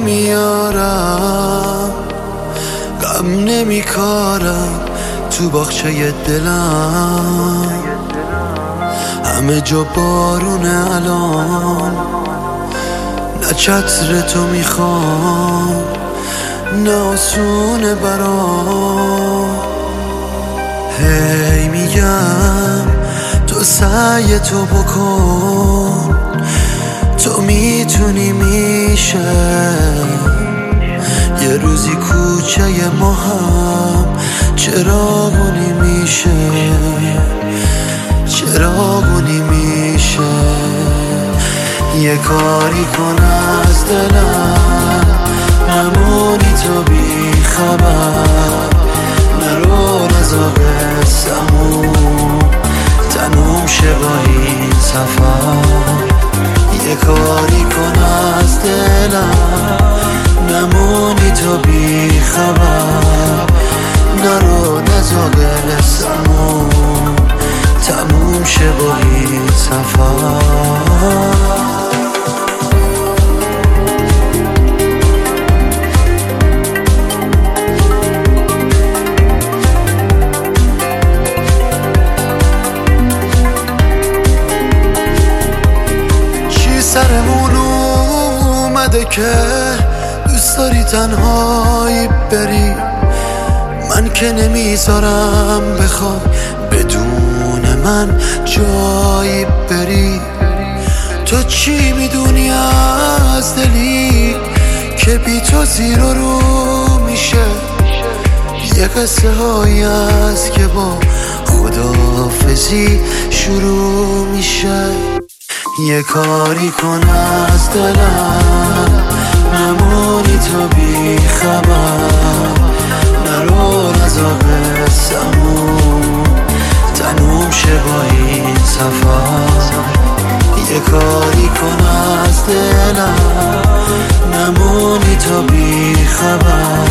نمیارم، غم نمیکارم تو باغچه دلم. همه جا بارونه الان، نه چتر تو میخوام نه آسونه برام. هی میگم تو سعی تو بکن، تو میتونی میشه. یه روزی کوچه ما هم چراغونی میشه، چراغونی میشه. یه کاری کن از دلم نمونی تو بی خبر، نرو رضا قصه‌مون تموم شه با این سفر. یه کاری کن از دلم نمونی تو بی خبر، نرو رضا قصه‌مون تموم شه با این سفر. سرمون اومده که دوست داری تنهایی بری، من که نمیذارم بخوای بدون من جایی بری. تو چی میدونی از دلی که بی تو زیر و رو میشه؟ یه قصه هایی هست که با خداحافظی شروع میشه. یه کاری کن از دلم نمونی تو بی خبر، نرو رضا قصه‌مون تموم شه با این سفر. یه کاری کن از دلم نمونی تو بی خبر،